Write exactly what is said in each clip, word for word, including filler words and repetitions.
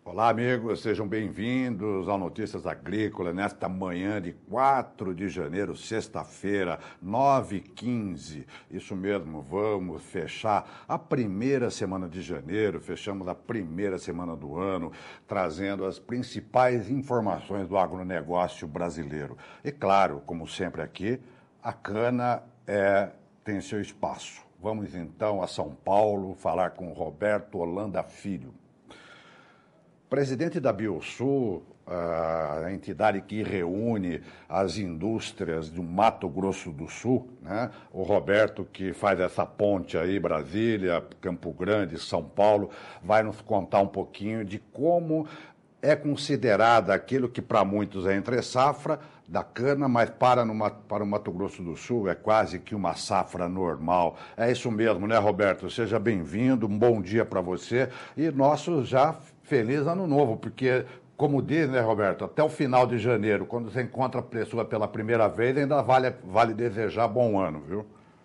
Olá, amigos, sejam bem-vindos ao Notícias Agrícolas, nesta manhã de quatro de janeiro, sexta-feira, nove e quinze. Isso mesmo, vamos fechar a primeira semana de janeiro, fechamos a primeira semana do ano, trazendo as principais informações do agronegócio brasileiro. E claro, como sempre aqui, a cana é, tem seu espaço. Vamos então a São Paulo falar com Roberto Holanda Filho. Presidente da Biosul, a entidade que reúne as indústrias do Mato Grosso do Sul, né? O Roberto, que faz essa ponte aí, Brasília, Campo Grande, São Paulo, vai nos contar um pouquinho de como é considerada aquilo que para muitos é entre safra da cana, mas para, no, para o Mato Grosso do Sul é quase que uma safra normal. É isso mesmo, né, Roberto? Seja bem-vindo, um bom dia para você e nosso já feliz ano novo, porque, como diz, né, Roberto, até o final de janeiro, quando você encontra a pessoa pela primeira vez, ainda vale, vale desejar bom ano, viu?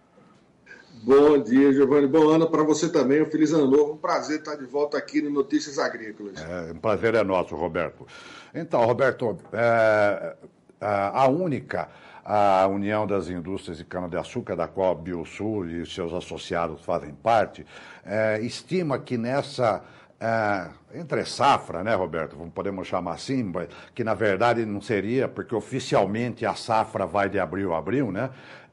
Bom dia, Giovanni. Bom ano para você também. Um feliz ano novo. Um prazer estar de volta aqui no Notícias Agrícolas. É, um prazer é nosso, Roberto. Então, Roberto, é, a única, a União das Indústrias de Cana-de-Açúcar, da qual a Biosul e seus associados fazem parte, é, estima que nessa... É, entre safra, né, Roberto? Podemos chamar assim, mas que na verdade não seria, porque oficialmente a safra vai de abril a abril, né?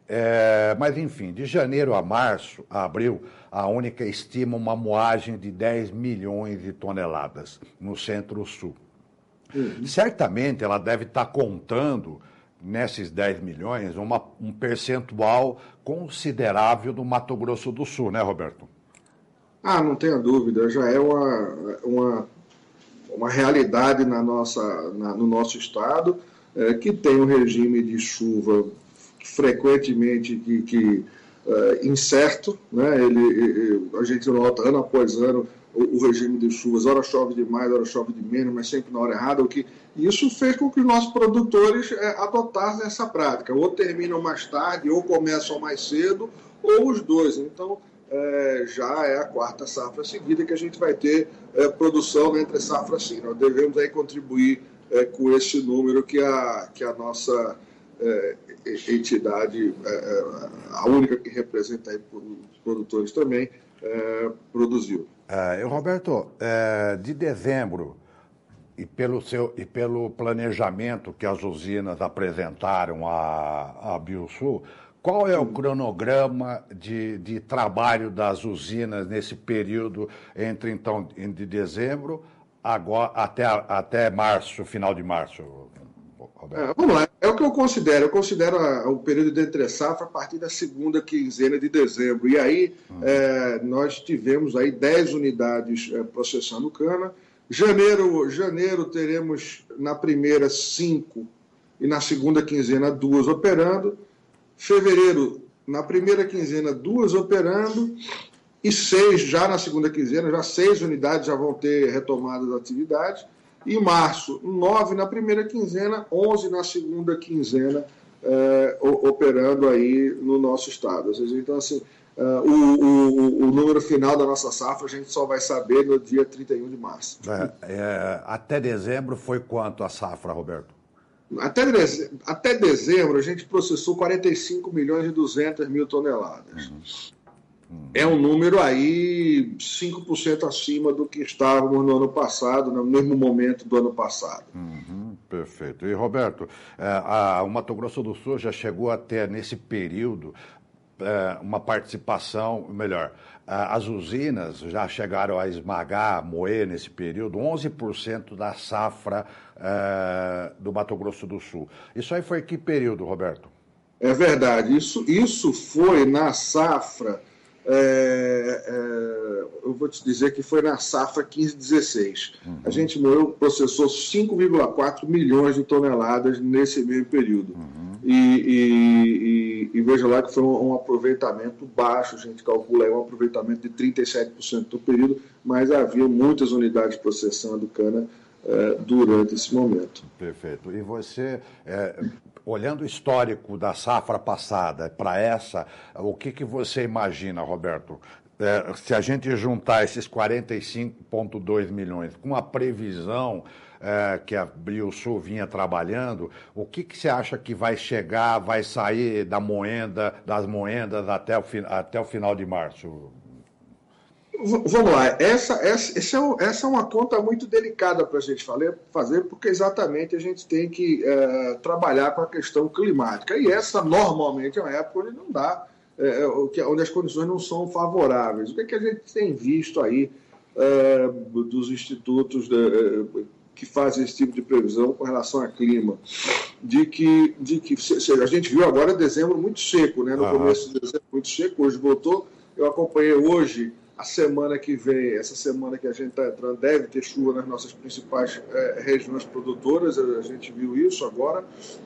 É, mas enfim, de janeiro a março, a abril, a Única estima uma moagem de dez milhões de toneladas no Centro-Sul. Uhum. Certamente ela deve estar contando nesses dez milhões uma, um percentual considerável do Mato Grosso do Sul, né, Roberto? Ah, não tenha dúvida, já é uma, uma, uma realidade na nossa, na, no nosso estado, é, que tem um regime de chuva frequentemente que, que, é, incerto, né? ele, ele, a gente nota ano após ano o, o regime de chuvas, ora chove demais, ora chove de menos, mas sempre na hora errada, o que, isso fez com que os nossos produtores é, adotassem essa prática, ou terminam mais tarde, ou começam mais cedo, ou os dois, então... É, já é a quarta safra seguida que a gente vai ter é, produção entre safra sim. Nós devemos aí contribuir é, com esse número que a, que a nossa é, entidade, é, a única que representa aí os produtores também, é, produziu. É, Roberto, é, de dezembro, e pelo, seu, e pelo planejamento que as usinas apresentaram à, à Biosul, qual é o cronograma de, de trabalho das usinas nesse período entre, então, de dezembro agora, até, até março, final de março, Roberto? É, vamos lá, é o que eu considero. Eu considero a, o período de entre-safra a partir da segunda quinzena de dezembro. E aí uhum. é, nós tivemos aí dez unidades é, processando cana. Janeiro, janeiro teremos na primeira cinco e na segunda quinzena duas operando. Fevereiro, na primeira quinzena, duas operando e seis já na segunda quinzena, já seis unidades já vão ter retomado as atividades. E março, nove na primeira quinzena, onze na segunda quinzena, eh, operando aí no nosso estado. Ou seja, então, assim, eh, o, o, o número final da nossa safra a gente só vai saber no dia trinta e um de março. É, é, até dezembro foi quanto a safra, Roberto? Até dezembro, até dezembro, a gente processou quarenta e cinco milhões e duzentas mil toneladas. Uhum. Uhum. É um número aí cinco por cento acima do que estávamos no ano passado, no mesmo momento do ano passado. Uhum, perfeito. E, Roberto, é, a, o Mato Grosso do Sul já chegou a ter, nesse período, é, uma participação, melhor, as usinas já chegaram a esmagar, a moer nesse período, onze por cento da safra é, do Mato Grosso do Sul. Isso aí foi que período, Roberto? É verdade. Isso, isso foi na safra, é, é, eu vou te dizer que foi na safra quinze dezesseis. Uhum. A gente moeu, processou cinco vírgula quatro milhões de toneladas nesse mesmo período. Uhum. E, e, e, e veja lá que foi um, um aproveitamento baixo, a gente calcula aí um aproveitamento de trinta e sete por cento do período, mas havia muitas unidades processando cana é, durante esse momento. Perfeito. E você, é, olhando o histórico da safra passada para essa, o que, que você imagina, Roberto? é, se a gente juntar esses quarenta e cinco vírgula dois milhões com a previsão é, que a Biosul vinha trabalhando, o que, que você acha que vai chegar, vai sair da moenda, das moendas até o, até o final de março? Vamos lá, essa, essa, essa, é, essa é uma conta muito delicada para a gente fazer, porque exatamente a gente tem que é, trabalhar com a questão climática. E essa, normalmente, é uma época onde não dá, é, onde as condições não são favoráveis. O que, é que a gente tem visto aí é, dos institutos de, que fazem esse tipo de previsão com relação ao clima? De que, de que a gente viu agora dezembro muito seco, né? No uhum. começo de dezembro muito seco, hoje voltou. Eu acompanhei hoje. A semana que vem, essa semana que a gente está entrando, deve ter chuva nas nossas principais é, regiões produtoras, a gente viu isso agora,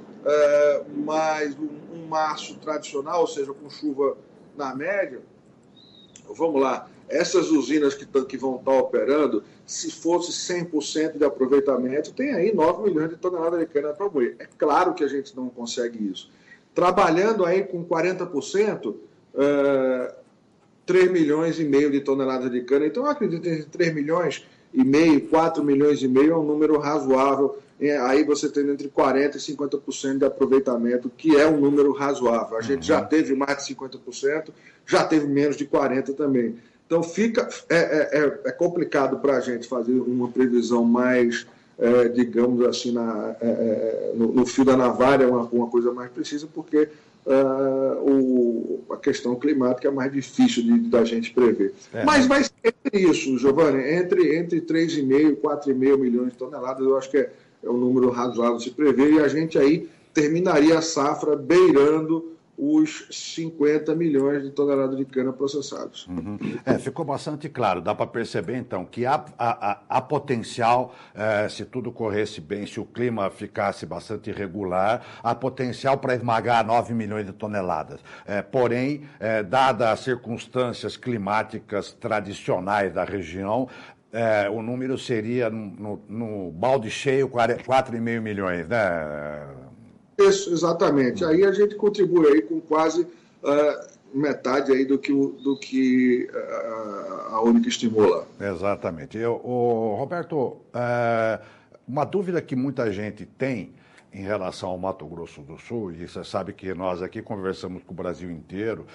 é, mas um, um março tradicional, ou seja, com chuva na média, vamos lá, essas usinas que, que vão estar operando, se fosse cem por cento de aproveitamento, tem aí nove milhões de toneladas de cana para moer. É claro que a gente não consegue isso. Trabalhando aí com quarenta por cento, é, três milhões e meio de toneladas de cana. Então, eu acredito que três milhões e meio, quatro milhões e meio é um número razoável. Aí você tem entre quarenta por cento e cinquenta por cento de aproveitamento, que é um número razoável. A gente uhum. já teve mais de cinquenta por cento, já teve menos de quarenta por cento também. Então, fica, é, é, é complicado para a gente fazer uma previsão mais, é, digamos assim, na, é, no, no fio da navalha, uma, uma coisa mais precisa, porque Uh, o, a questão climática é mais difícil de, de da gente prever. É, Mas vai ser entre isso, Giovanni, entre, entre três vírgula cinco, quatro vírgula cinco milhões de toneladas, eu acho que é, é um número razoável de se prever, e a gente aí terminaria a safra beirando os cinquenta milhões de toneladas de cana processados. Uhum. É, ficou bastante claro, dá para perceber então que há, há, há potencial, é, se tudo corresse bem, se o clima ficasse bastante irregular, há potencial para esmagar nove milhões de toneladas. É, porém, é, dadas as circunstâncias climáticas tradicionais da região, é, o número seria, no, no balde cheio, quatro vírgula cinco milhões, né? Isso, exatamente. Aí a gente contribui aí com quase uh, metade aí do que, do que uh, a Única estimula. Exatamente. Eu, o Roberto, uh, uma dúvida que muita gente tem em relação ao Mato Grosso do Sul, e você sabe que nós aqui conversamos com o Brasil inteiro,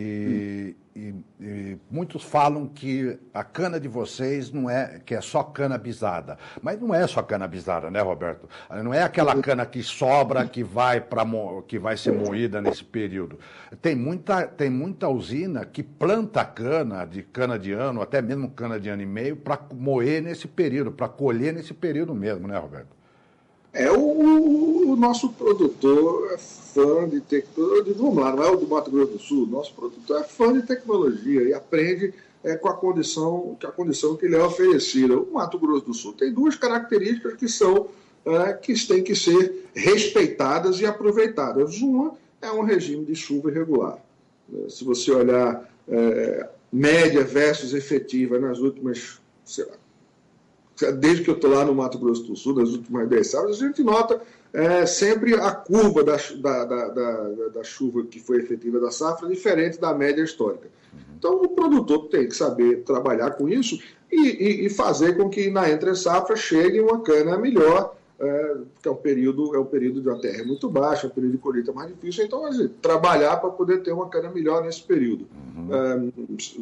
e, hum. e, e muitos falam que a cana de vocês não é, que é só cana bisada. Mas não é só cana bisada, né, Roberto? Não é aquela cana que sobra, que vai, pra, que vai ser moída nesse período. Tem muita, tem muita usina que planta cana, de cana de ano, até mesmo cana de ano e meio, para moer nesse período, para colher nesse período mesmo, né, Roberto? É, o, o nosso produtor é fã de tecnologia, vamos lá, não é o do Mato Grosso do Sul, nosso produtor é fã de tecnologia e aprende é, com a condição, com a condição que lhe é oferecida. O Mato Grosso do Sul tem duas características que são, é, que têm que ser respeitadas e aproveitadas. Uma é um regime de chuva irregular. Se você olhar é, média versus efetiva nas últimas, sei lá, desde que eu estou lá no Mato Grosso do Sul, nas últimas dez safras, a gente nota é, sempre a curva da, da, da, da, da chuva que foi efetiva da safra diferente da média histórica. Então, o produtor tem que saber trabalhar com isso e, e, e fazer com que na entre-safra chegue uma cana melhor, é, porque é um período, é um período de uma terra muito baixa, é um período de colheita mais difícil, então a gente trabalhar para poder ter uma cana melhor nesse período. Uhum.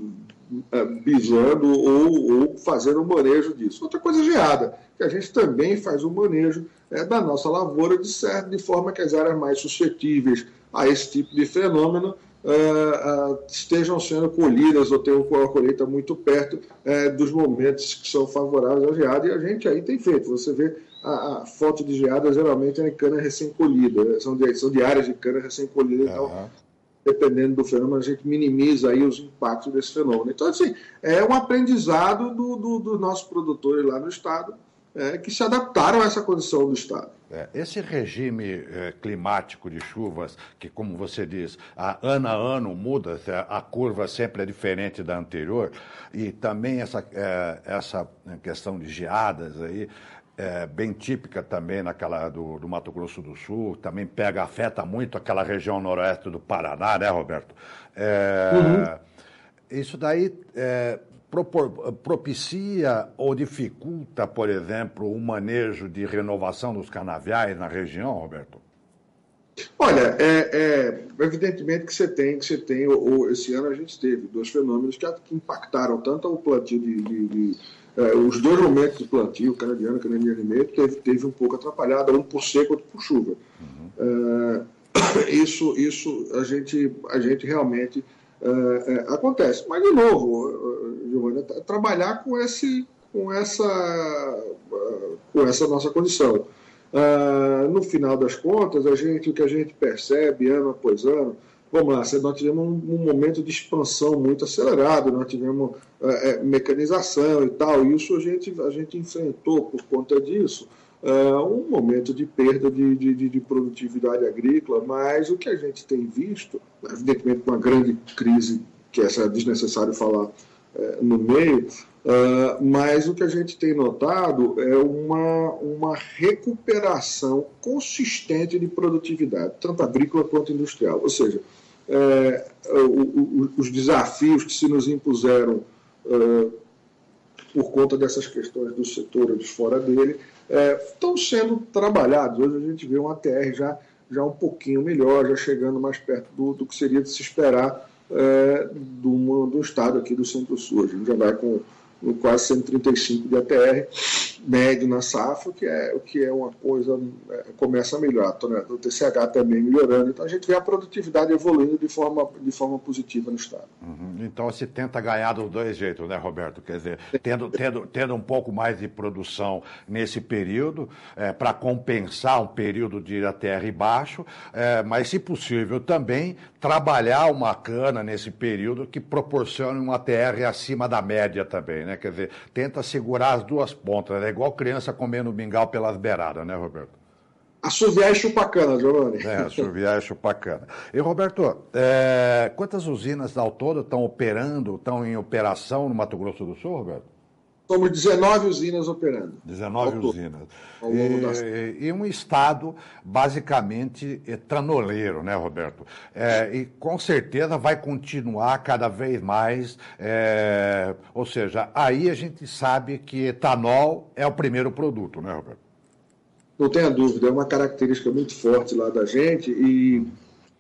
É, bisando ou, ou fazendo o manejo disso. Outra coisa geada, que a gente também faz o manejo é, da nossa lavoura de, certo, de forma que as áreas mais suscetíveis a esse tipo de fenômeno é, é, estejam sendo colhidas ou tenham a colheita muito perto é, dos momentos que são favoráveis à geada, e a gente aí tem feito. Você vê a, a foto de geada geralmente é em cana recém-colhida, são de, são de áreas de cana recém-colhida, uhum. Então dependendo do fenômeno, a gente minimiza aí os impactos desse fenômeno. Então, assim, é um aprendizado dos do, do nossos produtores lá no Estado, é, que se adaptaram a essa condição do Estado. É, esse regime é, climático de chuvas, que, como você diz, a, ano a ano muda, a curva sempre é diferente da anterior, e também essa, é, essa questão de geadas aí, É, bem típica também naquela do, do Mato Grosso do Sul, também pega, afeta muito aquela região noroeste do Paraná, né, Roberto? É, uhum. Isso daí é, propor, propicia ou dificulta, por exemplo, o manejo de renovação dos canaviais na região, Roberto? Olha, é, é, evidentemente que você tem, que você tem o, o, esse ano a gente teve dois fenômenos que, que impactaram tanto o plantio de, de, de é, os dois momentos de plantio, canadiano e canadiano e meio, teve, teve um pouco atrapalhado, um por seca, outro por chuva. Uhum. É, isso, isso a gente, a gente realmente é, é, acontece. Mas, de novo, Giovana, trabalhar com, esse, com, essa, com essa nossa condição. Uh, no final das contas, a gente, o que a gente percebe ano após ano, vamos lá, nós tivemos um, um momento de expansão muito acelerado, nós tivemos uh, é, mecanização e tal, e isso a gente, a gente enfrentou por conta disso uh, um momento de perda de, de, de produtividade agrícola, mas o que a gente tem visto, evidentemente uma grande crise, que essa é desnecessário falar uh, no meio, Uh, mas o que a gente tem notado é uma, uma recuperação consistente de produtividade, tanto agrícola quanto industrial. Ou seja, é, o, o, os desafios que se nos impuseram uh, por conta dessas questões do setor ou de fora dele é, estão sendo trabalhados. Hoje a gente vê um A T R já, já um pouquinho melhor, já chegando mais perto do, do que seria de se esperar é, do, do estado aqui do Centro-Sul. A gente já vai com no quase cento e trinta e cinco de A T R médio na safra, que é, o que é uma coisa, é, começa a melhorar, né? O T C H também melhorando, então a gente vê a produtividade evoluindo de forma, de forma positiva no estado. Uhum. Então se tenta ganhar dos dois jeitos, né, Roberto? Quer dizer, tendo, tendo, tendo um pouco mais de produção nesse período, é, para compensar um período de A T R baixo, é, mas se possível também trabalhar uma cana nesse período que proporcione um A T R acima da média também, né? Quer dizer, tenta segurar as duas pontas, é igual criança comendo mingau pelas beiradas, né, Roberto? Assoviar e chupar cana, Giovanni. É, assoviar e chupar cana. E, Roberto, é, quantas usinas ao todo estão operando, estão em operação no Mato Grosso do Sul, Roberto? Somos dezenove usinas operando. dezenove usinas. E, das... e um estado basicamente etanolero, né, Roberto? É, e com certeza vai continuar cada vez mais, é, ou seja, aí a gente sabe que etanol é o primeiro produto, né, Roberto? Não tenha dúvida, é uma característica muito forte lá da gente e,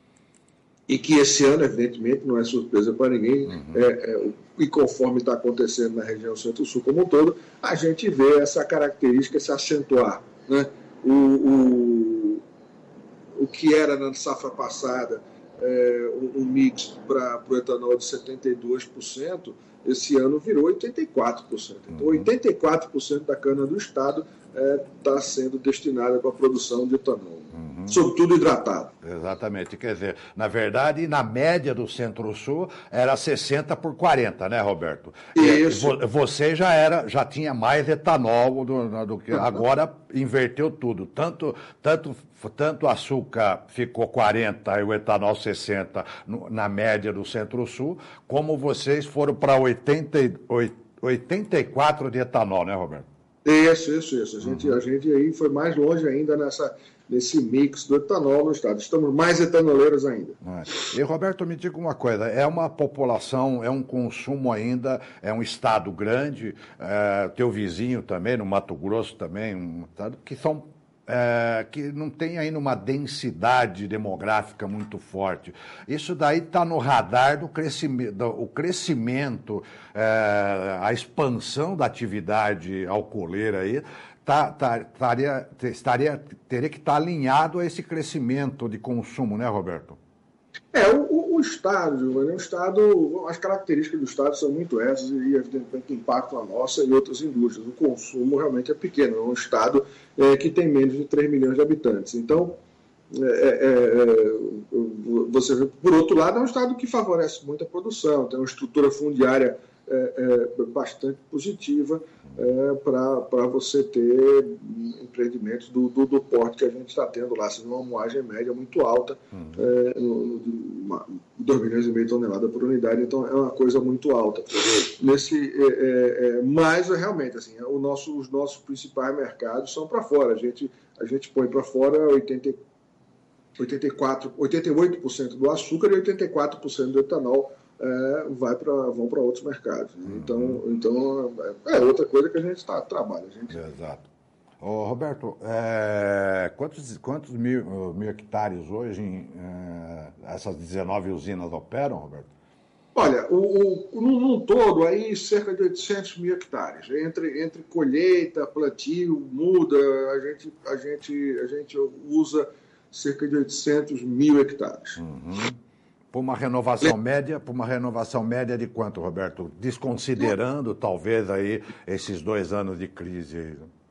e que esse ano, evidentemente, não é surpresa para ninguém, uhum. é, é, e conforme está acontecendo na região Centro-Sul como um todo, a gente vê essa característica se acentuar, né? O, o, o que era na safra passada é, um, um mix para o etanol de setenta e dois por cento, esse ano virou oitenta e quatro por cento. Então, oitenta e quatro por cento da cana do estado está é, sendo destinada para a produção de etanol, uhum. sobretudo hidratado. Exatamente. Quer dizer, na verdade, na média do Centro-Sul era sessenta por quarenta, né, Roberto? Isso. E você já era, já tinha mais etanol do, do que uhum. agora inverteu tudo. Tanto, tanto, tanto açúcar ficou quarenta e o etanol sessenta no, na média do Centro-Sul, como vocês foram para oitenta e quatro de etanol, né, Roberto? Isso, isso, isso. A gente, uhum. a gente aí foi mais longe ainda nessa, nesse mix do etanol no estado. Estamos mais etanoleiros ainda. É. E, Roberto, me diga uma coisa, é uma população, é um consumo ainda, é um estado grande, é, teu vizinho também, no Mato Grosso também, um estado que são... É, que não tem ainda uma densidade demográfica muito forte. Isso daí está no radar do crescimento, do, o crescimento, é, a expansão da atividade alcooleira aí, tá, tá, taria, estaria, teria que estar tá alinhado a esse crescimento de consumo, né, Roberto? É, o, o Estado, o Estado, as características do Estado são muito essas e, evidentemente, impactam a nossa e outras indústrias. O consumo realmente é pequeno, é um Estado é, que tem menos de três milhões de habitantes. Então, é, é, você vê, por outro lado, é um Estado que favorece muito a produção, tem uma estrutura fundiária é, é, bastante positiva é, para você ter empreendimentos do, do, do porte que a gente está tendo lá, sendo uma moagem média muito alta, uhum. é, no, no, dois milhões e meio de toneladas por unidade, então é uma coisa muito alta. Nesse, é, é, mas, realmente, assim, o nosso, os nossos principais mercados são para fora. A gente, a gente põe para fora oitenta e quatro, oitenta e oito por cento do açúcar e oitenta e quatro por cento do etanol é, vai pra, vão para outros mercados. Uhum. Então, então, é outra coisa que a gente tá, trabalha. A gente... Exato. Ô, Roberto, é, quantos, quantos mil, mil hectares hoje em, é, essas dezenove usinas operam, Roberto? Olha, o, o, num, num todo, aí cerca de oitocentos mil hectares. Entre, entre colheita, plantio, muda, a gente, a, gente, a gente usa cerca de oitocentos mil hectares. Uhum. Por uma renovação média, por uma renovação média de quanto, Roberto? Desconsiderando, talvez, aí, esses dois anos de crise.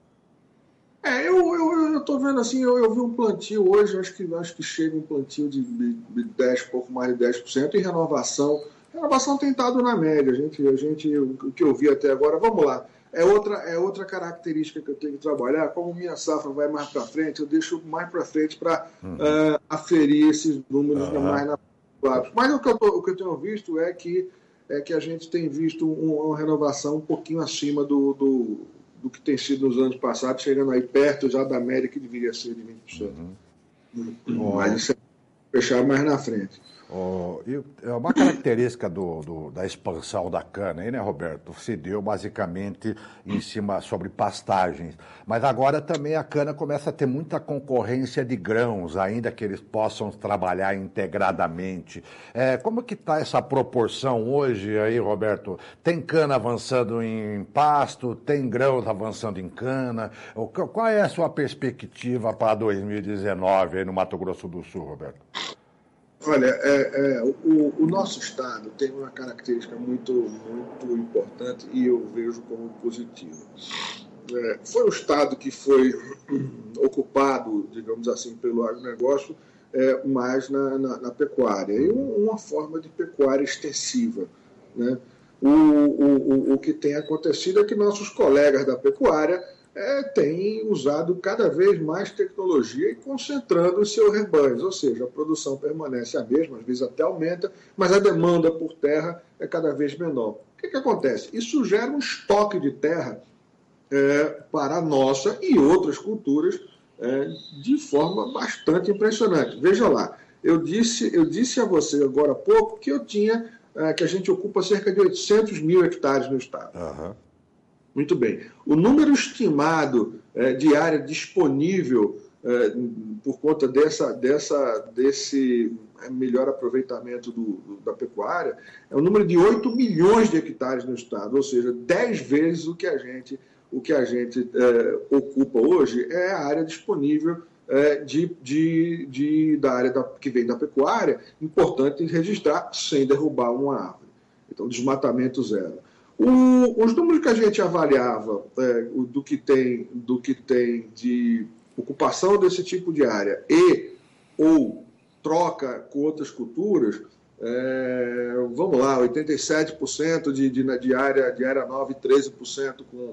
É, eu estou vendo assim, eu, eu vi um plantio hoje, acho que, acho que chega um plantio de, de dez, pouco mais de dez por cento, e renovação. Renovação tem estado na média, a gente, a gente, o que eu vi até agora, vamos lá, é outra, é outra característica que eu tenho que trabalhar, como minha safra vai mais para frente, eu deixo mais para frente para uhum. uh, aferir esses números uhum. mais na claro. Mas o que, eu tô, o que eu tenho visto é que, é que a gente tem visto um, uma renovação um pouquinho acima do, do, do que tem sido nos anos passados, chegando aí perto já da média que deveria ser de vinte por cento. Uhum. Mas isso é fechar mais na frente. Oh, e uma característica do, do, da expansão da cana, aí, né, Roberto? Se deu basicamente em cima sobre pastagens. Mas agora também a cana começa a ter muita concorrência de grãos, ainda que eles possam trabalhar integradamente. É, como que está essa proporção hoje aí, Roberto? Tem cana avançando em pasto, tem grãos avançando em cana? Qual é a sua perspectiva para dois mil e dezenove aí no Mato Grosso do Sul, Roberto? Olha, é, é, o, o nosso estado tem uma característica muito, muito importante e eu vejo como positiva. É, foi um estado que foi ocupado, digamos assim, pelo agronegócio, é, mais na, na, na pecuária, e uma forma de pecuária extensiva, né? O, o, o que tem acontecido é que nossos colegas da pecuária É, tem usado cada vez mais tecnologia e concentrando os seus rebanhos, ou seja, a produção permanece a mesma, às vezes até aumenta, mas a demanda por terra é cada vez menor. O que, que acontece? Isso gera um estoque de terra é, para a nossa e outras culturas é, de forma bastante impressionante. Veja lá, eu disse, eu disse a você agora há pouco que eu tinha, é, que a gente ocupa cerca de oitocentos mil hectares no estado. Uhum. Muito bem. O número estimado é, de área disponível é, por conta dessa, dessa, desse melhor aproveitamento do, do, da pecuária é o número de oito milhões de hectares no estado, ou seja, dez vezes o que a gente, o que a gente é, ocupa hoje é a área disponível é, de, de, de, da área da, que vem da pecuária, importante registrar sem derrubar uma árvore. Então, desmatamento zero. O, os números que a gente avaliava é, do, que tem, do que tem de ocupação desse tipo de área e ou troca com outras culturas, é, vamos lá, oitenta e sete por cento de, de, de, área, de área nova e treze por cento com,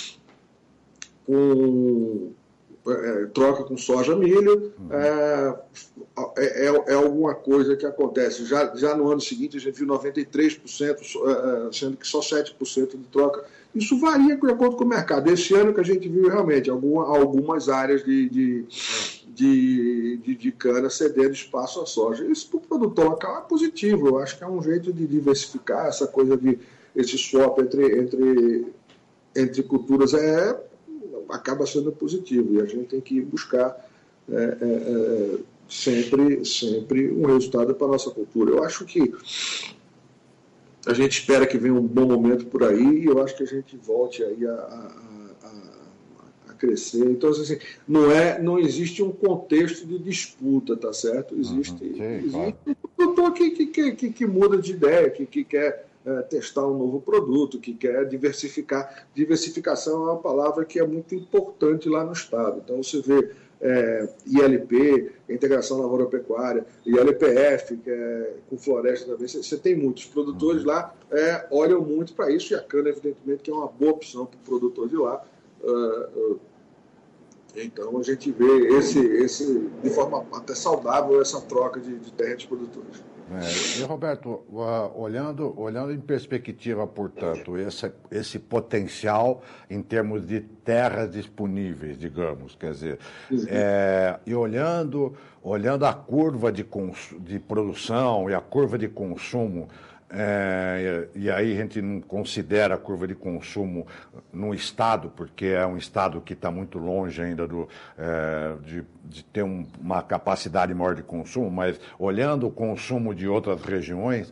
com é, troca com soja, milho, uhum. é, é, é alguma coisa que acontece. Já, já no ano seguinte a gente viu noventa e três por cento, sendo que só sete por cento de troca. Isso varia de acordo com o mercado. Esse ano que a gente viu realmente alguma, algumas áreas de, de, de, de, de cana cedendo espaço à soja. Isso para o produtor local é positivo. Eu acho que é um jeito de diversificar essa coisa de esse swap entre, entre, entre culturas. É acaba sendo positivo e a gente tem que buscar é, é, sempre, sempre um resultado para a nossa cultura. Eu acho que a gente espera que venha um bom momento por aí e eu acho que a gente volte aí a, a, a, a crescer. Então, assim, não, é, não existe um contexto de disputa, tá certo? Existe, uhum, sim, existe claro. um produtor que, que, que, que muda de ideia, que, que quer É, testar um novo produto, que quer diversificar. Diversificação é uma palavra que é muito importante lá no estado. Então você vê é, I L P, Integração Lavoura-Pecuária, I L P F, que é com floresta também, você, você tem muitos produtores uhum. lá, é, olham muito para isso, e a cana, evidentemente, que é uma boa opção para o produtor de lá. Uh, uh, então a gente vê esse, esse, de forma até saudável essa troca de, de terra de produtores. É, e Roberto, uh, olhando, olhando em perspectiva, portanto, esse, esse potencial em termos de terras disponíveis, digamos, quer dizer, uhum. é, e olhando, olhando a curva de, cons, de produção e a curva de consumo É, e aí a gente não considera a curva de consumo no estado, porque é um estado que está muito longe ainda do, é, de, de ter um, uma capacidade maior de consumo, mas olhando o consumo de outras regiões,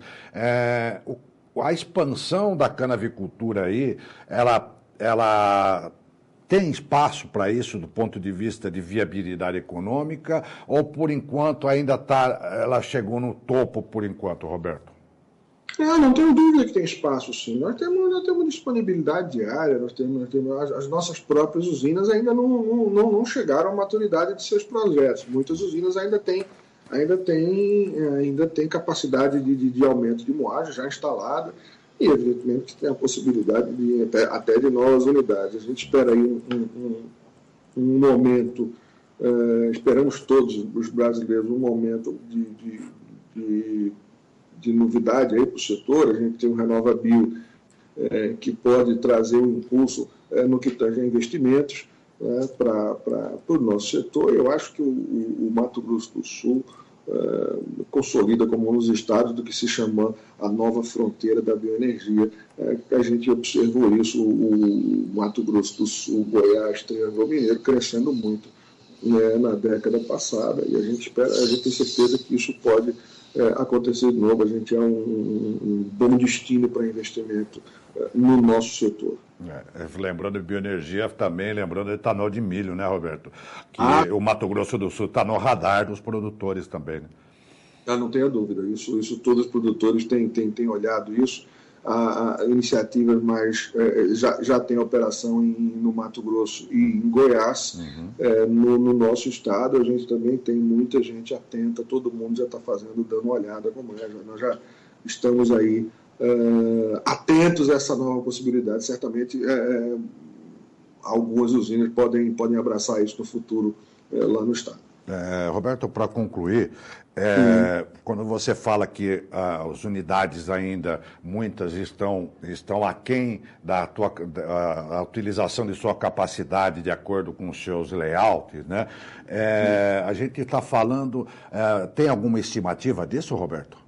é, o, a expansão da canavicultura aí, ela, ela tem espaço para isso do ponto de vista de viabilidade econômica, ou por enquanto ainda tá, ela chegou no topo por enquanto, Roberto? É, não tenho dúvida que tem espaço, sim. Nós temos, nós temos disponibilidade diária, nós temos, nós temos as, as nossas próprias usinas ainda não, não, não, não chegaram à maturidade de seus projetos. Muitas usinas ainda têm, ainda têm, ainda têm capacidade de, de, de aumento de moagem já instalada e, evidentemente, tem a possibilidade de, até, até de novas unidades. A gente espera aí um, um, um momento, uh, esperamos todos os brasileiros, um momento de, de, de de novidade para o setor. A gente tem o RenovaBio, é, que pode trazer um impulso é, no que tange a investimentos é, para o nosso setor. Eu acho que o, o, o Mato Grosso do Sul é, consolida como um dos estados do que se chama a nova fronteira da bioenergia. É, a gente observou isso, o, o Mato Grosso do Sul, Goiás, Triângulo Mineiro, crescendo muito né, na década passada, e a gente espera, a gente tem certeza que isso pode É, acontecer de novo. A gente é um, um, um bom destino para investimento é, no nosso setor. É, lembrando de bioenergia, também lembrando do etanol de milho, né, Roberto? Que ah, o Mato Grosso do Sul está no radar dos produtores também. Né? Ah, não tenha dúvida, isso, isso todos os produtores têm, têm, têm olhado isso. A, a iniciativas mais é, já, já tem operação em, no Mato Grosso e em Goiás. Uhum. é, no, no nosso estado a gente também tem muita gente atenta, todo mundo já está fazendo, dando uma olhada como é, já, nós já estamos aí é, atentos a essa nova possibilidade. Certamente é, algumas usinas podem, podem abraçar isso no futuro é, lá no estado. É, Roberto, para concluir, é, hum. quando você fala que ah, as unidades ainda, muitas estão, estão aquém da, tua, da a utilização de sua capacidade de acordo com os seus layouts, né? É, a gente está falando, é, tem alguma estimativa disso, Roberto?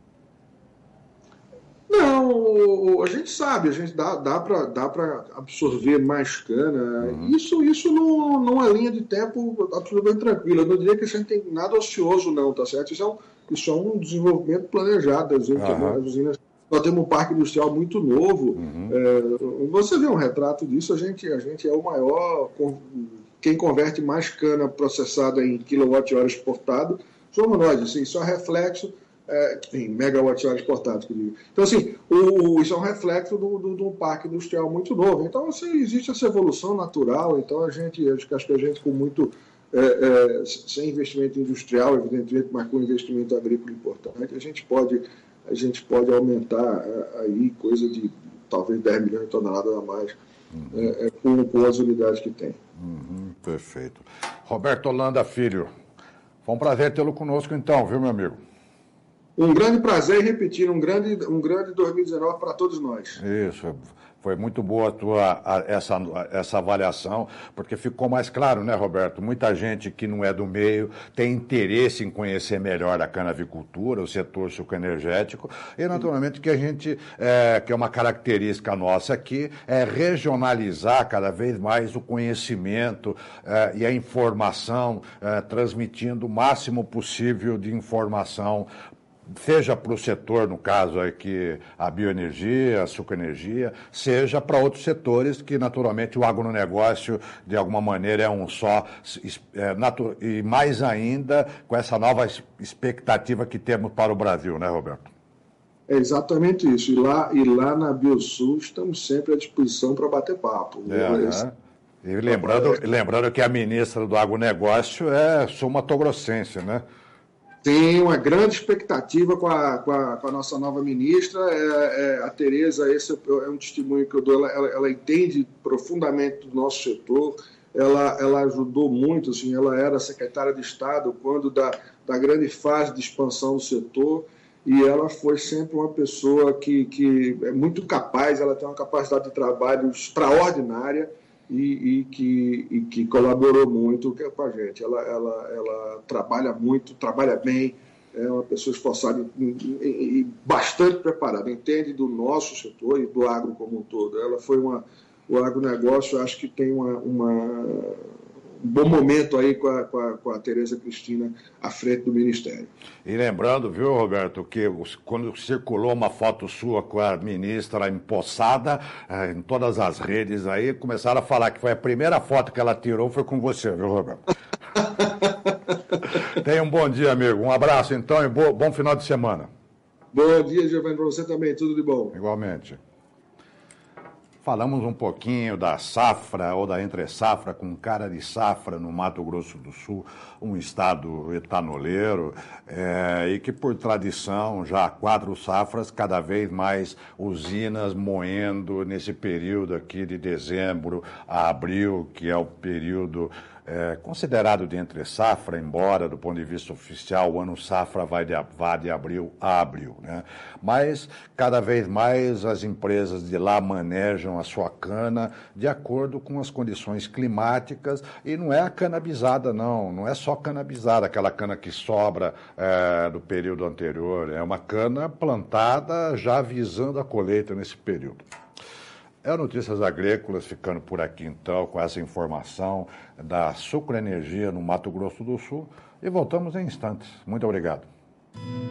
Não, a gente sabe, a gente dá, dá para dá para absorver mais cana. Uhum. Isso, isso não, numa linha de tempo absolutamente tranquila. Eu não diria que a gente tem nada ocioso, não, tá certo? Isso é um, isso é um desenvolvimento planejado. As usinas, nós temos um parque industrial muito novo. Uhum. É, você vê um retrato disso, a gente, a gente é o maior. Quem converte mais cana processada em quilowatt-hora exportado somos nós. Assim, isso é reflexo. É, em megawatt-hora exportado. Então, assim, o, isso é um reflexo do, do, do parque industrial muito novo. Então, assim, existe essa evolução natural. Então, a gente, acho que a gente com muito, é, é, sem investimento industrial, evidentemente, mas com investimento agrícola importante, a gente pode, a gente pode aumentar aí coisa de talvez dez milhões de toneladas a mais uhum. é, é, com, com as unidades que tem. Uhum, perfeito. Roberto Holanda Filho, foi um prazer tê-lo conosco então, viu, meu amigo? Um grande prazer e repetir, um grande, um grande dois mil e dezenove para todos nós. Isso, foi muito boa a tua, a, essa, essa avaliação, porque ficou mais claro, né, Roberto? Muita gente que não é do meio tem interesse em conhecer melhor a canavicultura, o setor sucroenergético, e naturalmente que a gente, é, que é uma característica nossa aqui, é regionalizar cada vez mais o conhecimento é, e a informação, é, transmitindo o máximo possível de informação, seja para o setor, no caso aqui, a bioenergia, a sucroenergia, seja para outros setores que, naturalmente, o agronegócio, de alguma maneira, é um só, é, natu- e mais ainda com essa nova expectativa que temos para o Brasil, né, Roberto? É exatamente isso. E lá, e lá na Biosul estamos sempre à disposição para bater papo. É, né? E lembrando, lembrando que a ministra do agronegócio é sul-mato-grossense, né? Tem uma grande expectativa com a, com a, com a nossa nova ministra. É, é, a Tereza, esse é um testemunho que eu dou, ela, ela, ela entende profundamente do nosso setor, ela, ela ajudou muito, assim, ela era secretária de Estado quando da, da grande fase de expansão do setor, e ela foi sempre uma pessoa que, que é muito capaz, ela tem uma capacidade de trabalho extraordinária, E, e, que, e que colaborou muito com a gente. Ela, ela, ela trabalha muito, trabalha bem, é uma pessoa esforçada e, e, e bastante preparada, entende do nosso setor e do agro como um todo. Ela foi uma, o agronegócio, acho que tem uma, uma, um bom momento aí com a, com a, com a Tereza Cristina à frente do Ministério. E lembrando, viu, Roberto, que quando circulou uma foto sua com a ministra empossada, em todas as redes aí, começaram a falar que foi a primeira foto que ela tirou, foi com você, viu, Roberto? Tenha um bom dia, amigo. Um abraço, então, e bom, bom final de semana. Bom dia, Giovanni, para você também. Tudo de bom. Igualmente. Falamos um pouquinho da safra ou da entre-safra com cara de safra no Mato Grosso do Sul, um estado etanoleiro, é, e que por tradição já há quatro safras, cada vez mais usinas moendo nesse período aqui de dezembro a abril, que é o período É, considerado de entre-safra, embora do ponto de vista oficial o ano safra vai de, vai de abril a abril, né? Mas cada vez mais as empresas de lá manejam a sua cana de acordo com as condições climáticas, e não é a canabizada não, não é só canabizada, aquela cana que sobra é, do período anterior, é uma cana plantada já visando a colheita nesse período. É Notícias Agrícolas, ficando por aqui então com essa informação da Sucroenergia no Mato Grosso do Sul, e voltamos em instantes. Muito obrigado.